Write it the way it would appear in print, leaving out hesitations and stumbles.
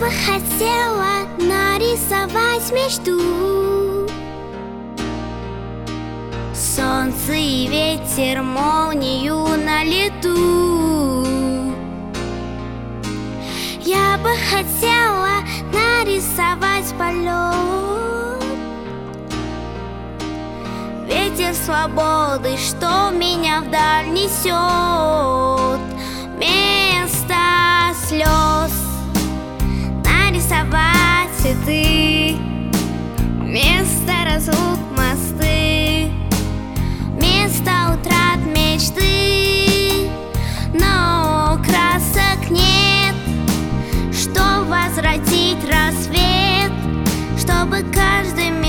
бы хотела нарисовать мечту: солнце и ветер, молнию на лету. Я бы хотела нарисовать полет, ветер свободы, что меня вдаль несет. Вместо слез нарисовать цветы, вместо разлук мосты, вместо утрат мечты. Но красок нет, что возвратить рассвет, чтобы каждый